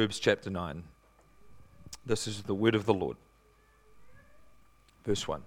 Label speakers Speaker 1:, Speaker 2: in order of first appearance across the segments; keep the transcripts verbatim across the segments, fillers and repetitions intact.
Speaker 1: Proverbs chapter nine. This is the word of the Lord. Verse one.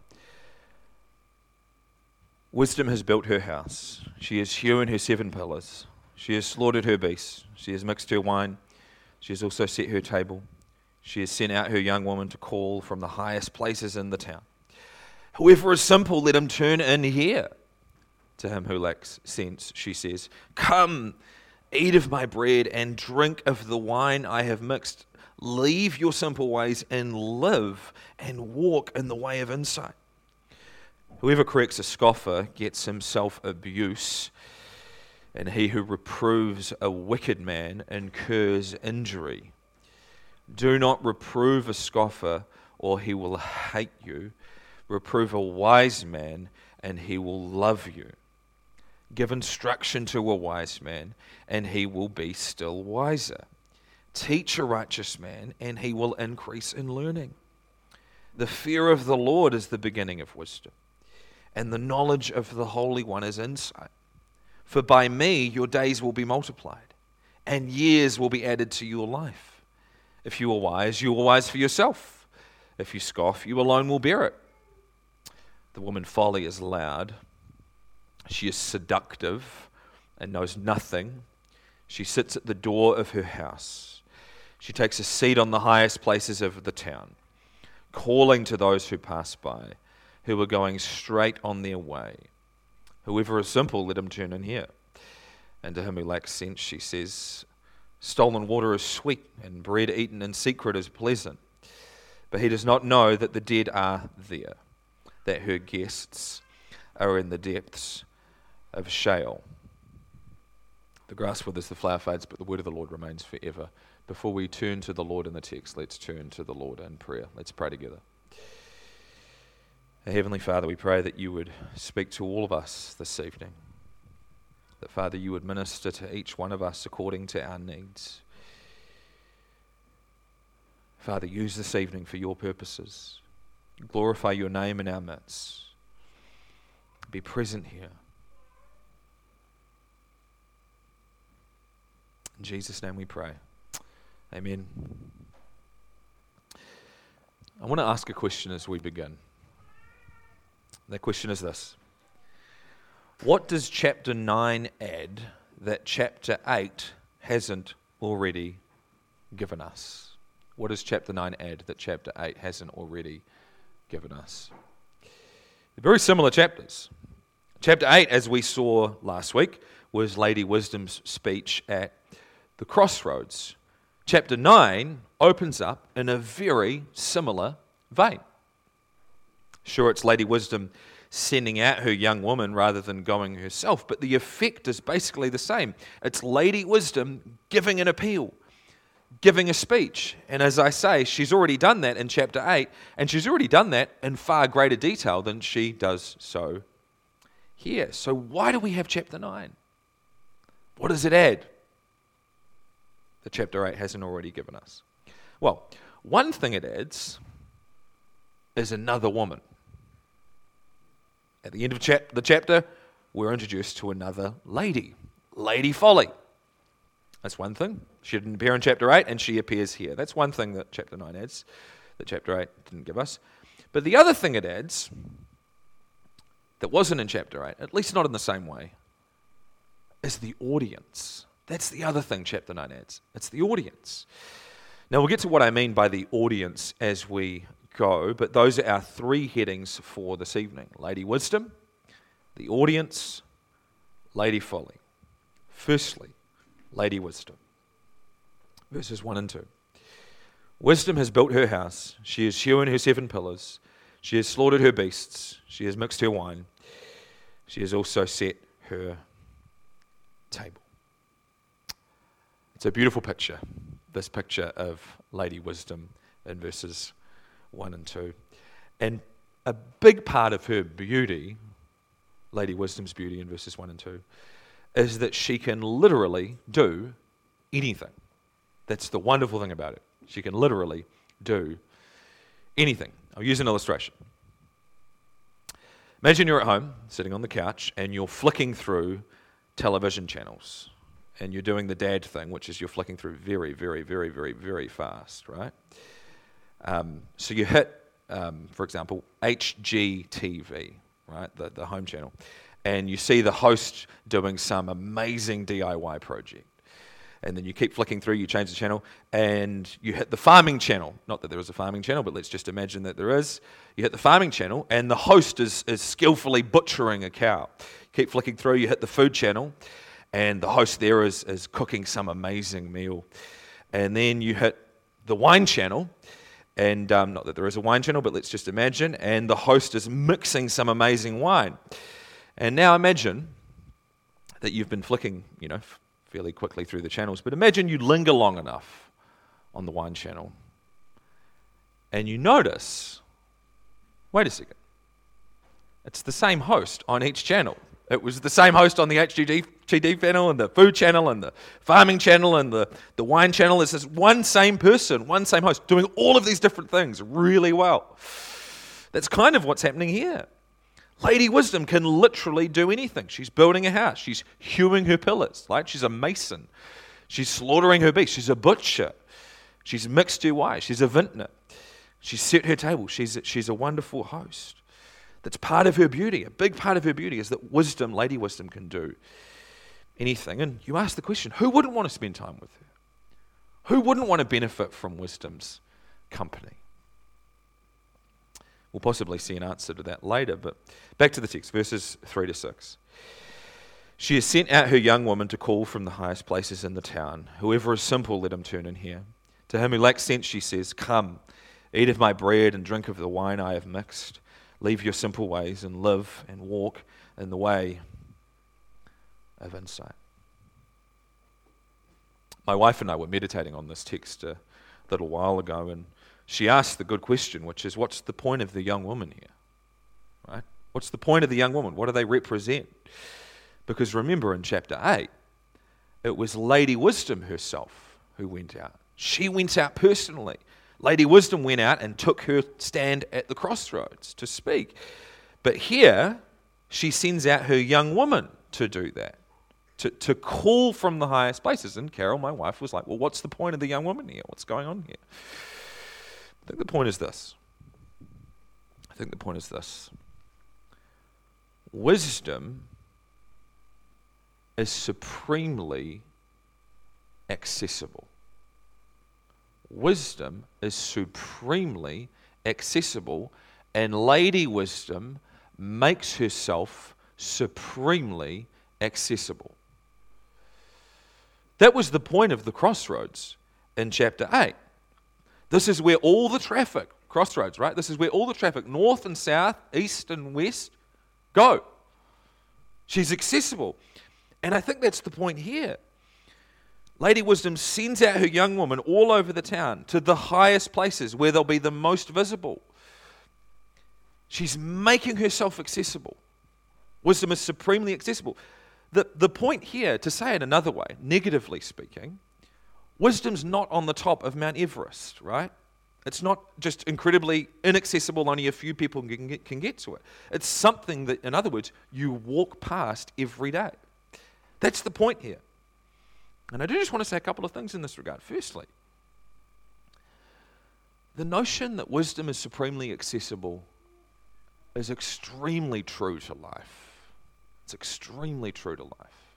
Speaker 1: Wisdom has built her house. She has hewn her seven pillars. She has slaughtered her beasts. She has mixed her wine. She has also set her table. She has sent out her young woman to call from the highest places in the town. Whoever is simple, let him turn in here. To him who lacks sense, she says, come, eat of my bread and drink of the wine I have mixed. Leave your simple ways and live and walk in the way of insight. Whoever corrects a scoffer gets himself abuse, and he who reproves a wicked man incurs injury. Do not reprove a scoffer, or he will hate you. Reprove a wise man, and he will love you. Give instruction to a wise man, and he will be still wiser. Teach a righteous man, and he will increase in learning. The fear of the Lord is the beginning of wisdom, and the knowledge of the Holy One is insight. For by me your days will be multiplied, and years will be added to your life. If you are wise, you are wise for yourself. If you scoff, you alone will bear it. The woman folly is loud. She is seductive and knows nothing. She sits at the door of her house. She takes a seat on the highest places of the town, calling to those who pass by, who are going straight on their way. Whoever is simple, let him turn in here. And to him who lacks sense, she says, stolen water is sweet, and bread eaten in secret is pleasant. But he does not know that the dead are there, that her guests are in the depths of Sheol. The grass withers, the flower fades, but the word of the Lord remains forever. Before we turn to the Lord in the text, let's turn to the Lord in prayer. Let's pray together. Heavenly Father, we pray that you would speak to all of us this evening. That, Father, you would minister to each one of us according to our needs. Father, use this evening for your purposes. Glorify your name in our midst. Be present here. In Jesus' name we pray. Amen. I want to ask a question as we begin. The question is this. What does chapter nine add that chapter eight hasn't already given us? What does chapter nine add that chapter eight hasn't already given us? They're very similar chapters. Chapter eight, as we saw last week, was Lady Wisdom's speech at the crossroads. Chapter nine opens up in a very similar vein. Sure, it's Lady Wisdom sending out her young woman rather than going herself, but the effect is basically the same. It's Lady Wisdom giving an appeal, giving a speech. And as I say, she's already done that in chapter eight, and she's already done that in far greater detail than she does so here. So why do we have chapter nine? What does it add that chapter eight hasn't already given us? Well, one thing it adds is another woman. At the end of chap- the chapter, we're introduced to another lady, Lady Folly. That's one thing. She didn't appear in chapter eight, and she appears here. That's one thing that chapter nine adds, that chapter eight didn't give us. But the other thing it adds, that wasn't in chapter eight, at least not in the same way, is the audience. That's the other thing chapter nine adds. It's the audience. Now we'll get to what I mean by the audience as we go, but those are our three headings for this evening. Lady Wisdom, the audience, Lady Folly. Firstly, Lady Wisdom. Verses one and two. Wisdom has built her house. She has hewn her seven pillars. She has slaughtered her beasts. She has mixed her wine. She has also set her table. It's a beautiful picture, this picture of Lady Wisdom in verses one and two. And a big part of her beauty, Lady Wisdom's beauty in verses one and two, is that she can literally do anything. That's the wonderful thing about it. She can literally do anything. I'll use an illustration. Imagine you're at home, sitting on the couch, and you're flicking through television channels. and you're doing the dad thing, which is you're flicking through very, very, very, very, very fast, right? Um, so you hit, um, for example, H G T V, right, the, the home channel, and you see the host doing some amazing D I Y project. And then you keep flicking through, you change the channel, and you hit the farming channel. Not that there is a farming channel, but let's just imagine that there is. You hit the farming channel, and the host is, is skillfully butchering a cow. Keep flicking through, you hit the food channel, and the host there is, is cooking some amazing meal. And then you hit the wine channel, and um, not that there is a wine channel, but let's just imagine, and the host is mixing some amazing wine. And now imagine that you've been flicking, you know, fairly quickly through the channels, but imagine you linger long enough on the wine channel and you notice, wait a second, it's the same host on each channel. It was the same host on the H G T V channel and the food channel and the farming channel and the, the wine channel. It's this one same person, one same host doing all of these different things really well. That's kind of what's happening here. Lady Wisdom can literally do anything. She's building a house. She's hewing her pillars. Right? She's a mason. She's slaughtering her beasts. She's a butcher. She's mixed her wine. She's a vintner. She's set her table. She's a, she's a wonderful host. That's part of her beauty. A big part of her beauty is that wisdom, Lady Wisdom, can do anything. And you ask the question, who wouldn't want to spend time with her? Who wouldn't want to benefit from wisdom's company? We'll possibly see an answer to that later, but back to the text, verses three to six. She has sent out her young woman to call from the highest places in the town. Whoever is simple, let him turn in here. To him who lacks sense, she says, come, eat of my bread and drink of the wine I have mixed. Leave your simple ways and live and walk in the way of insight. My wife and I were meditating on this text a little while ago, and she asked the good question, which is, what's the point of the young woman here? Right? What's the point of the young woman? What do they represent? Because remember in chapter eight, it was Lady Wisdom herself who went out. She went out personally. Lady Wisdom went out and took her stand at the crossroads to speak. But here, she sends out her young woman to do that, to, to call from the highest places. And Carol, my wife, was like, well, what's the point of the young woman here? What's going on here? I think the point is this. I think the point is this. Wisdom is supremely accessible. Wisdom is supremely accessible, and Lady Wisdom makes herself supremely accessible. That was the point of the crossroads in chapter eight. This is where all the traffic, crossroads, right? This is where all the traffic, north and south, east and west, go. She's accessible. And I think that's the point here. Lady Wisdom sends out her young woman all over the town to the highest places where they'll be the most visible. She's making herself accessible. Wisdom is supremely accessible. The, the point here, to say it another way, negatively speaking, wisdom's not on the top of Mount Everest, right? It's not just incredibly inaccessible, only a few people can get, can get to it. It's something that, in other words, you walk past every day. That's the point here. And I do just want to say a couple of things in this regard. Firstly, the notion that wisdom is supremely accessible is extremely true to life. It's extremely true to life.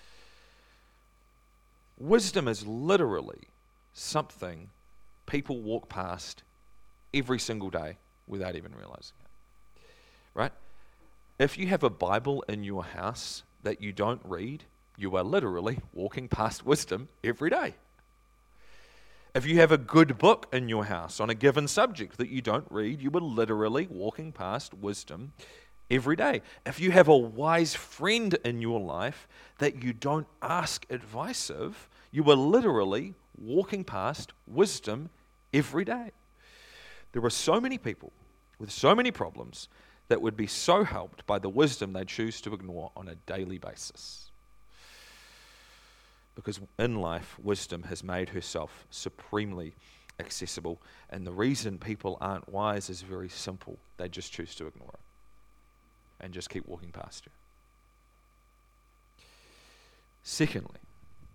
Speaker 1: Wisdom is literally something people walk past every single day without even realizing it. Right? If you have a Bible in your house that you don't read, you are literally walking past wisdom every day. If you have a good book in your house on a given subject that you don't read, you are literally walking past wisdom every day. If you have a wise friend in your life that you don't ask advice of, you are literally walking past wisdom every day. There are so many people with so many problems that would be so helped by the wisdom they choose to ignore on a daily basis. Because in life, wisdom has made herself supremely accessible. And the reason people aren't wise is very simple. They just choose to ignore it and just keep walking past her. Secondly,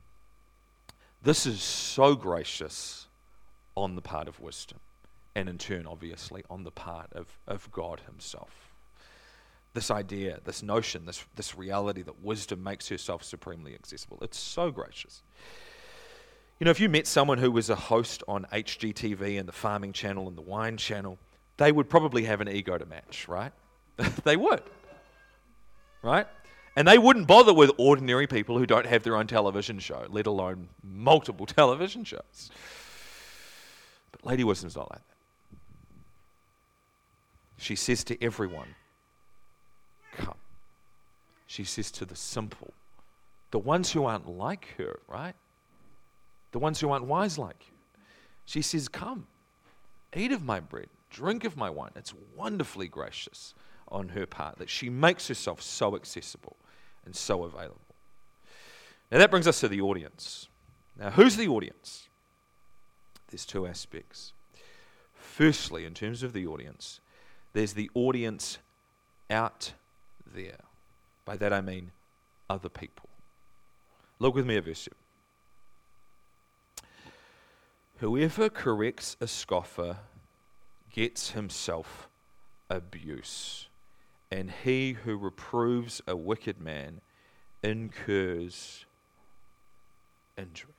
Speaker 1: This is so gracious on the part of wisdom, and in turn, obviously, on the part of, of God himself. This idea, this notion, this, this reality that wisdom makes herself supremely accessible. It's so gracious. You know, if you met someone who was a host on H G T V and the Farming Channel and the Wine Channel, they would probably have an ego to match, right? They would, right? And they wouldn't bother with ordinary people who don't have their own television show, let alone multiple television shows. But Lady Wisdom's not like that. She says to everyone, come. She says to the simple, the ones who aren't like her, right? The ones who aren't wise like you. She says, come, eat of my bread, drink of my wine. It's wonderfully gracious on her part that she makes herself so accessible and so available. Now that brings us to the audience. Now who's the audience? There's two aspects. Firstly, in terms of the audience, there's the audience out there. By that I mean other people. Look with me at verse seven. Whoever corrects a scoffer gets himself abuse, and he who reproves a wicked man incurs injury.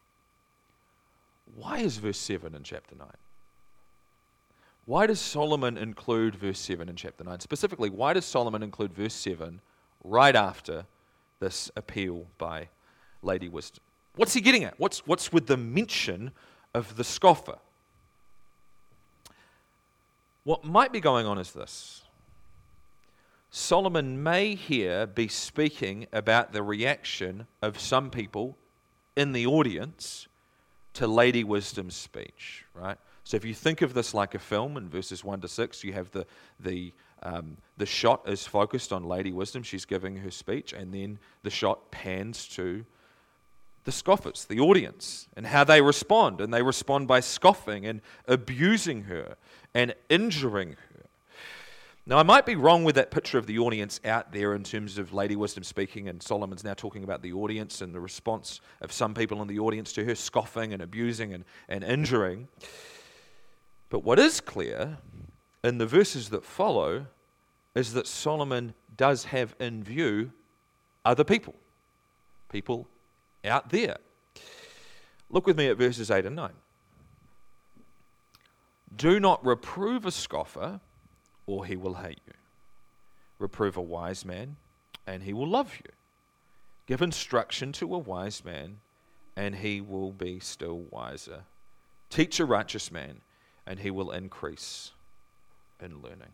Speaker 1: Why is verse seven in chapter nine? Why does Solomon include verse seven in chapter nine? Specifically, why does Solomon include verse seven right after this appeal by Lady Wisdom? What's he getting at? What's, what's with the mention of the scoffer? What might be going on is this. Solomon may here be speaking about the reaction of some people in the audience to Lady Wisdom's speech, right? So if you think of this like a film, in verses one to six, you have the the um, the shot is focused on Lady Wisdom. She's giving her speech, and then the shot pans to the scoffers, the audience, and how they respond. And they respond by scoffing and abusing her and injuring her. Now, I might be wrong with that picture of the audience out there in terms of Lady Wisdom speaking, and Solomon's now talking about the audience and the response of some people in the audience to her scoffing and abusing and, and injuring. But what is clear in the verses that follow is that Solomon does have in view other people, people out there. Look with me at verses eight and nine. Do not reprove a scoffer, or he will hate you. Reprove a wise man, and he will love you. Give instruction to a wise man, and he will be still wiser. Teach a righteous man, and he will increase in learning.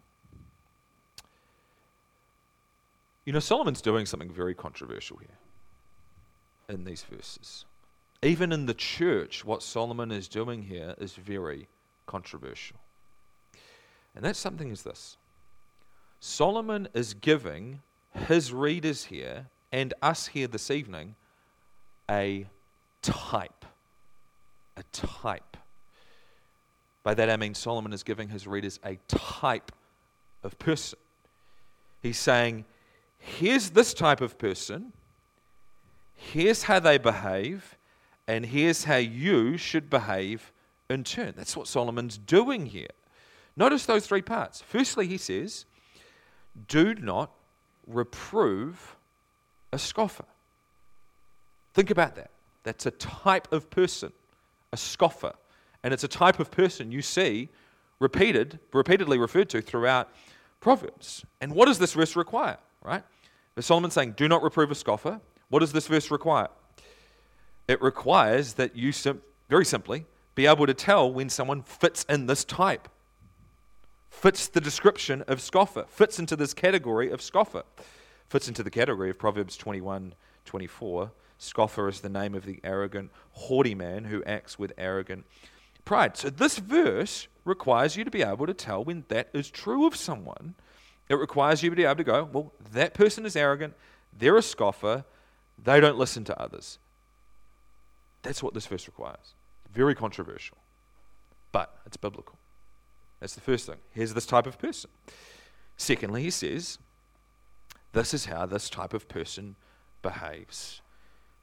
Speaker 1: You know, Solomon's doing something very controversial here in these verses. Even in the church, what Solomon is doing here is very controversial. And that something is this. Solomon is giving his readers here and us here this evening a type. A type. By that I mean Solomon is giving his readers a type of person. He's saying, here's this type of person, here's how they behave, and here's how you should behave in turn. That's what Solomon's doing here. Notice those three parts. Firstly, he says, do not reprove a scoffer. Think about that. That's a type of person, a scoffer. And it's a type of person you see repeated, repeatedly referred to throughout Proverbs. And what does this verse require, right? Solomon's saying, do not reprove a scoffer. What does this verse require? It requires that you, sim- very simply, be able to tell when someone fits in this type. Fits the description of scoffer, fits into this category of scoffer, fits into the category of Proverbs twenty-one twenty-four. Scoffer is the name of the arrogant, haughty man who acts with arrogant pride. So this verse requires you to be able to tell when that is true of someone. It requires you to be able to go, well, that person is arrogant, they're a scoffer, they don't listen to others. That's what this verse requires. Very controversial, but it's biblical. That's the first thing. Here's this type of person. Secondly, he says, this is how this type of person behaves.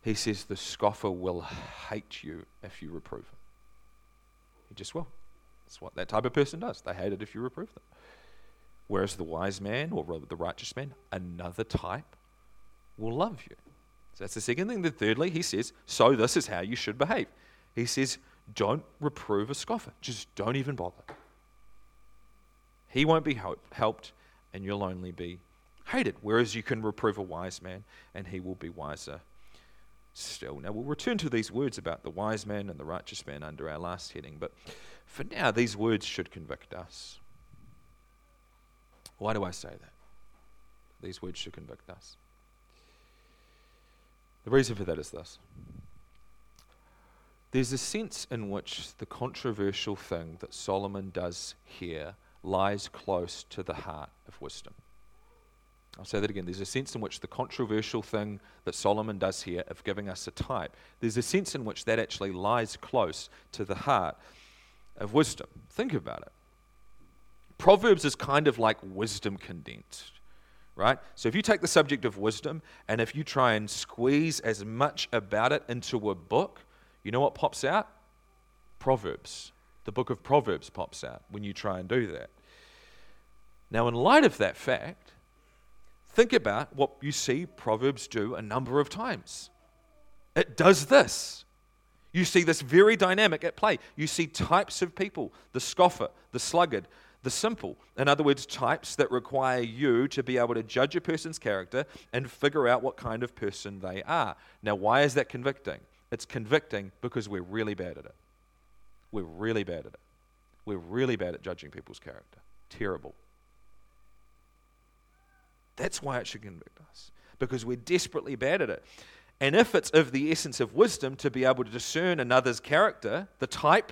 Speaker 1: He says the scoffer will hate you if you reprove him. He just will. That's what that type of person does. They hate it if you reprove them. Whereas the wise man, or the righteous man, another type, will love you. So that's the second thing. Then thirdly, he says, so this is how you should behave. He says, don't reprove a scoffer. Just don't even bother. He won't be help, helped, and you'll only be hated. Whereas you can reprove a wise man, and he will be wiser still. Now, we'll return to these words about the wise man and the righteous man under our last heading, but for now, these words should convict us. Why do I say that? These words should convict us. The reason for that is this. There's a sense in which the controversial thing that Solomon does here lies close to the heart of wisdom. I'll say that again. There's a sense in which the controversial thing that Solomon does here of giving us a type, there's a sense in which that actually lies close to the heart of wisdom. Think about it. Proverbs is kind of like wisdom condensed, right? So if you take the subject of wisdom and if you try and squeeze as much about it into a book, you know what pops out? Proverbs. The book of Proverbs pops out when you try and do that. Now, in light of that fact, think about what you see Proverbs do a number of times. It does this. You see this very dynamic at play. You see types of people, the scoffer, the sluggard, the simple. In other words, types that require you to be able to judge a person's character and figure out what kind of person they are. Now, why is that convicting? It's convicting because we're really bad at it. We're really bad at it. We're really bad at judging people's character. Terrible. That's why it should convict us, because we're desperately bad at it. And if it's of the essence of wisdom to be able to discern another's character, the type,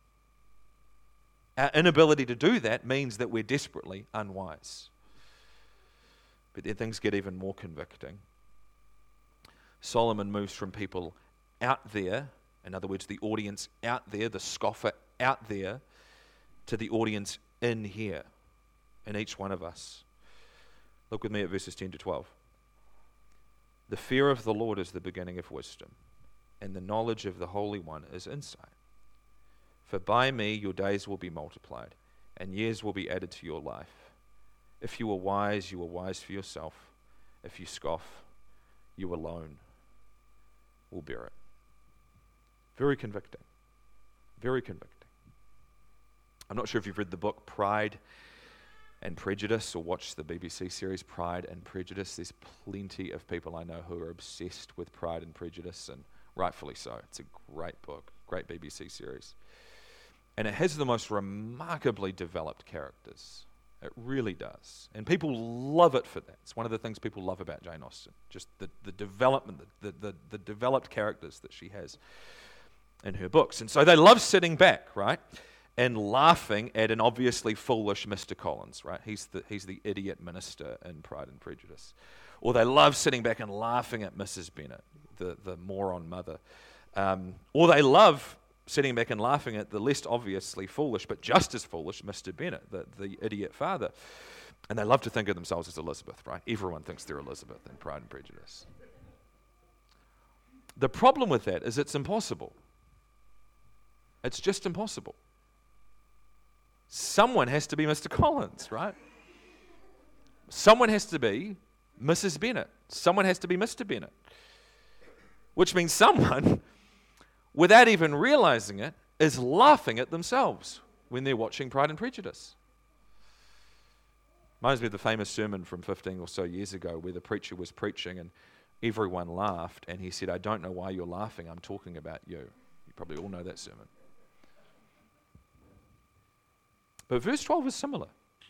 Speaker 1: our inability to do that means that we're desperately unwise. But then things get even more convicting. Solomon moves from people out there, in other words, the audience out there, the scoffer out there, to the audience in here, in each one of us. Look with me at verses ten to twelve. The fear of the Lord is the beginning of wisdom, and the knowledge of the Holy One is insight. For by me your days will be multiplied, and years will be added to your life. If you are wise, you are wise for yourself. If you scoff, you alone will bear it. Very convicting. Very convicting. I'm not sure if you've read the book Pride and Prejudice or watched the B B C series Pride and Prejudice. There's plenty of people I know who are obsessed with Pride and Prejudice, and rightfully so. It's a great book, great B B C series. And it has the most remarkably developed characters. It really does. And people love it for that. It's one of the things people love about Jane Austen, just the, the development, the, the, the developed characters that she has in her books. And so they love sitting back, right, and laughing at an obviously foolish Mister Collins, right? He's the, he's the idiot minister in Pride and Prejudice. Or they love sitting back and laughing at Missus Bennet, the, the moron mother. Um, or they love sitting back and laughing at the less obviously foolish, but just as foolish Mister Bennet, the, the idiot father. And they love to think of themselves as Elizabeth, right? Everyone thinks they're Elizabeth in Pride and Prejudice. The problem with that is it's impossible. It's just impossible. Someone has to be Mister Collins, right? Someone has to be Missus Bennet. Someone has to be Mister Bennet. Which means someone, without even realizing it, is laughing at themselves when they're watching Pride and Prejudice. Reminds me of the famous sermon from fifteen or so years ago where the preacher was preaching and everyone laughed and he said, "I don't know why you're laughing, I'm talking about you." You probably all know that sermon. But verse twelve is similar.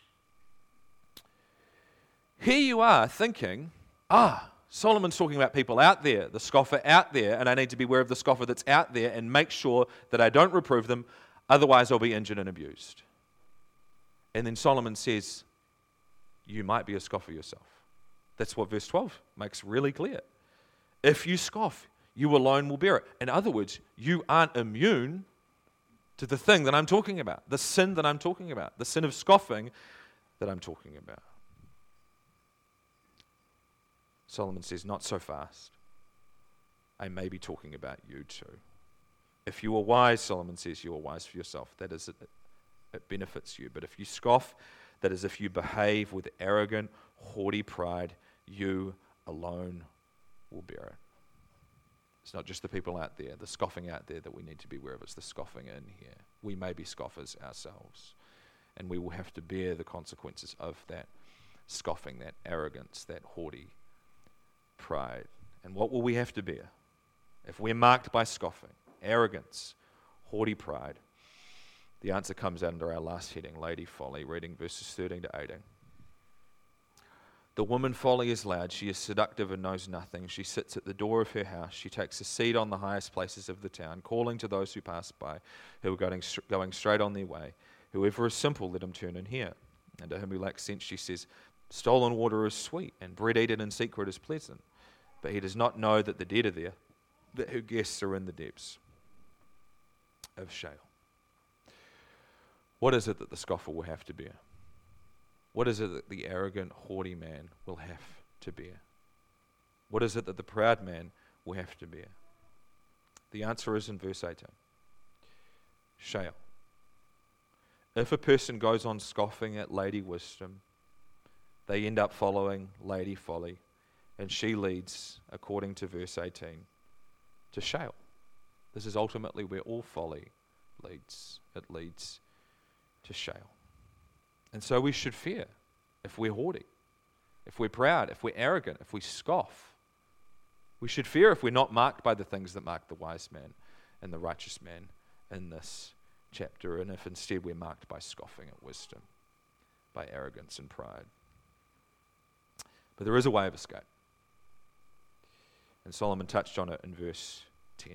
Speaker 1: Here you are thinking, ah, Solomon's talking about people out there, the scoffer out there, and I need to be aware of the scoffer that's out there and make sure that I don't reprove them, otherwise I'll be injured and abused. And then Solomon says, you might be a scoffer yourself. That's what verse twelve makes really clear. If you scoff, you alone will bear it. In other words, you aren't immune to the thing that I'm talking about, the sin that I'm talking about, the sin of scoffing that I'm talking about. Solomon says, not so fast. I may be talking about you too. If you are wise, Solomon says, you are wise for yourself. That is, it, it benefits you. But if you scoff, that is, if you behave with arrogant, haughty pride, you alone will bear it. It's not just the people out there, the scoffing out there that we need to be aware of. It's the scoffing in here. We may be scoffers ourselves, and we will have to bear the consequences of that scoffing, that arrogance, that haughty pride. And what will we have to bear? If we're marked by scoffing, arrogance, haughty pride, the answer comes under our last heading, Lady Folly, reading verses thirteen to eighteen. The woman Folly is loud, she is seductive and knows nothing. She sits at the door of her house, she takes a seat on the highest places of the town, calling to those who pass by, who are going, going straight on their way. Whoever is simple, let him turn and hear. And to him who lacks sense, she says, stolen water is sweet, and bread eaten in secret is pleasant. But he does not know that the dead are there, that her guests are in the depths of Sheol. What is it that the scoffer will have to bear? What is it that the arrogant, haughty man will have to bear? What is it that the proud man will have to bear? The answer is in verse eighteen. Sheol. If a person goes on scoffing at Lady Wisdom, they end up following Lady Folly, and she leads, according to verse eighteen, to Sheol. This is ultimately where all folly leads. It leads to Sheol. And so we should fear if we're haughty, if we're proud, if we're arrogant, if we scoff. We should fear if we're not marked by the things that mark the wise man and the righteous man in this chapter, and if instead we're marked by scoffing at wisdom, by arrogance and pride. But there is a way of escape. And Solomon touched on it in verse ten.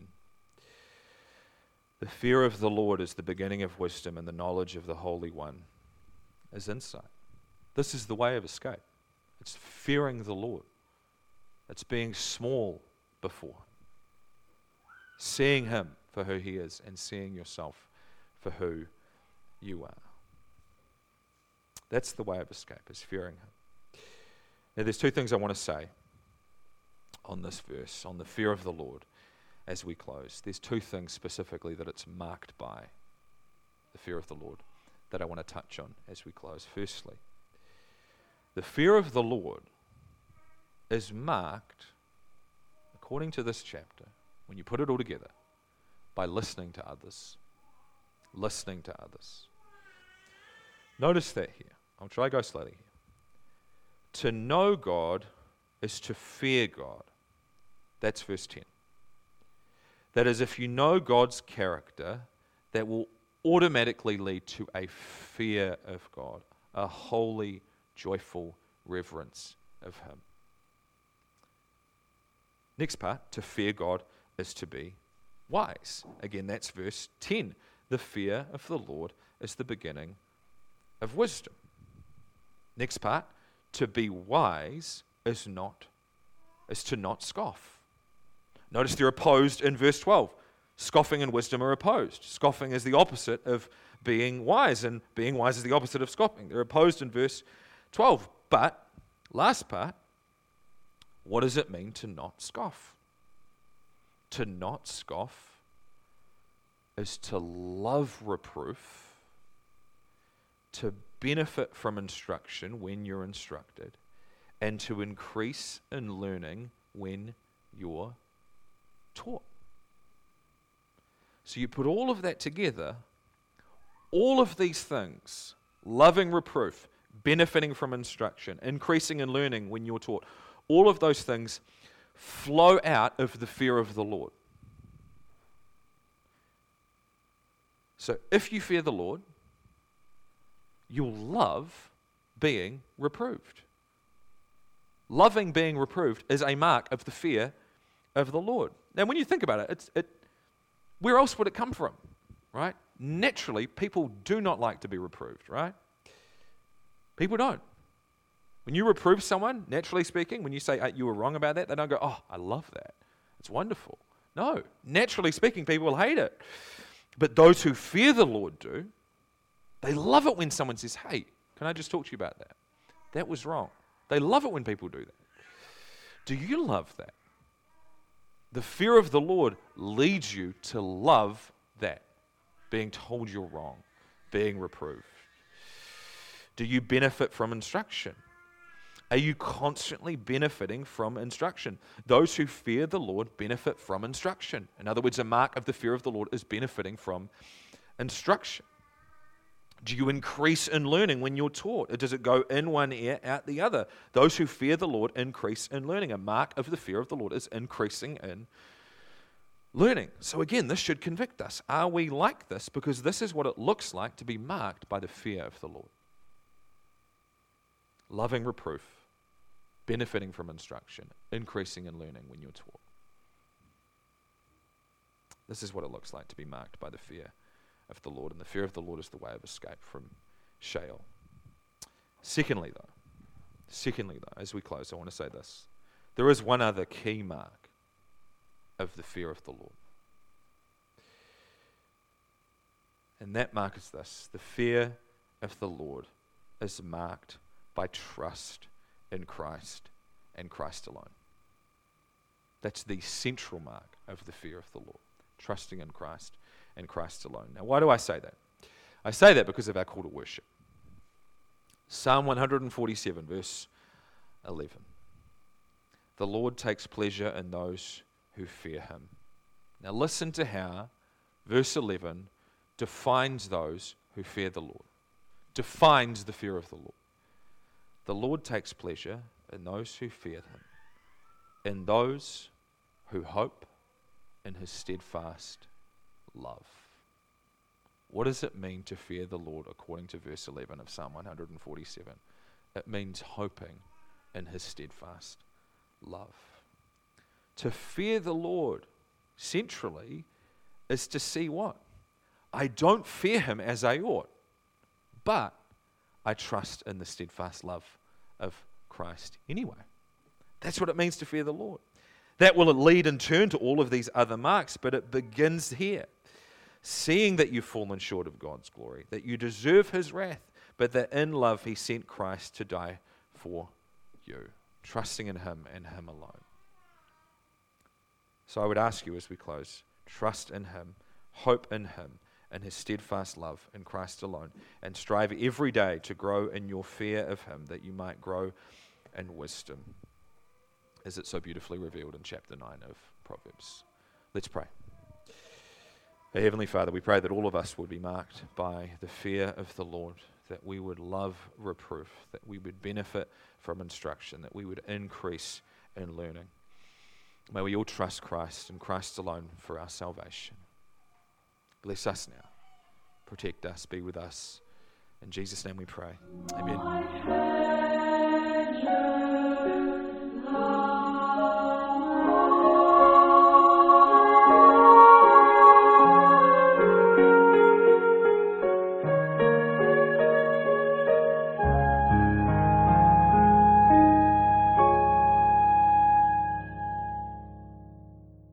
Speaker 1: The fear of the Lord is the beginning of wisdom, and the knowledge of the Holy One is insight. This is the way of escape. It's fearing the Lord. It's being small before Him. Seeing Him for who He is and seeing yourself for who you are. That's the way of escape, is fearing Him. Now there's two things I want to say on this verse, on the fear of the Lord, as we close. There's two things specifically that it's marked by, the fear of the Lord, that I want to touch on as we close. Firstly, the fear of the Lord is marked, according to this chapter, when you put it all together, by listening to others. Listening to others. Notice that here. I'll try to go slowly here. To know God is to fear God. That's verse ten. That is, if you know God's character, that will automatically lead to a fear of God, a holy, joyful reverence of Him. Next part, to fear God is to be wise. Again, that's verse ten. The fear of the Lord is the beginning of wisdom. Next part, to be wise is not, is to not scoff. Notice they're opposed in verse twelve. Scoffing and wisdom are opposed. Scoffing is the opposite of being wise, and being wise is the opposite of scoffing. They're opposed in verse twelve. But, last part, what does it mean to not scoff? To not scoff is to love reproof, to benefit from instruction when you're instructed, and to increase in learning when you're taught. So you put all of that together, all of these things, loving reproof, benefiting from instruction, increasing in learning when you're taught, all of those things flow out of the fear of the Lord. So if you fear the Lord, you'll love being reproved. Loving being reproved is a mark of the fear of the Lord. Now, when you think about it, it's, it where else would it come from, right? Naturally, people do not like to be reproved, right? People don't. When you reprove someone, naturally speaking, when you say, hey, you were wrong about that, they don't go, oh, I love that. It's wonderful. No. Naturally speaking, people will hate it. But those who fear the Lord do. They love it when someone says, hey, can I just talk to you about that? That was wrong. They love it when people do that. Do you love that? The fear of the Lord leads you to love that, being told you're wrong, being reproved. Do you benefit from instruction? Are you constantly benefiting from instruction? Those who fear the Lord benefit from instruction. In other words, a mark of the fear of the Lord is benefiting from instruction. Do you increase in learning when you're taught? Or does it go in one ear, out the other? Those who fear the Lord increase in learning. A mark of the fear of the Lord is increasing in learning. So again, this should convict us. Are we like this? Because this is what it looks like to be marked by the fear of the Lord. Loving reproof, benefiting from instruction, increasing in learning when you're taught. This is what it looks like to be marked by the fear of the Lord, and the fear of the Lord is the way of escape from Sheol. Secondly, though, secondly, though, as we close, I want to say this. There is one other key mark of the fear of the Lord. And that mark is this: the fear of the Lord is marked by trust in Christ and Christ alone. That's the central mark of the fear of the Lord, trusting in Christ and Christ alone. Now, why do I say that? I say that because of our call to worship. Psalm one forty-seven, verse eleven. The Lord takes pleasure in those who fear him. Now listen to how verse eleven defines those who fear the Lord, defines the fear of the Lord. The Lord takes pleasure in those who fear him, in those who hope in his steadfast love. What does it mean to fear the Lord according to verse eleven of Psalm one forty-seven? It means hoping in his steadfast love. To fear the Lord centrally is to see what? I don't fear him as I ought, but I trust in the steadfast love of Christ anyway. That's what it means to fear the Lord. That will lead in turn to all of these other marks, but it begins here. Seeing that you've fallen short of God's glory, that you deserve his wrath, but that in love he sent Christ to die for you. Trusting in him and him alone. So I would ask you as we close, trust in him, hope in him, and his steadfast love in Christ alone, and strive every day to grow in your fear of him, that you might grow in wisdom, as it's so beautifully revealed in chapter nine of Proverbs. Let's pray. Our Heavenly Father, we pray that all of us would be marked by the fear of the Lord, that we would love reproof, that we would benefit from instruction, that we would increase in learning. May we all trust Christ and Christ alone for our salvation. Bless us now. Protect us. Be with us. In Jesus' name we pray. Amen.